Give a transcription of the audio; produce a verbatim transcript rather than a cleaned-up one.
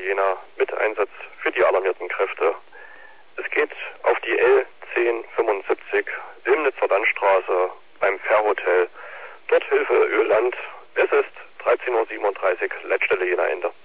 Jena mit Einsatz für die alarmierten Kräfte. Es geht auf die L zehn fünfundsiebzig, Simnitzer Landstraße beim Fährhotel. Dort Hilfe Öland. Es ist dreizehn Uhr siebenunddreißig, Leitstelle Jena Ende.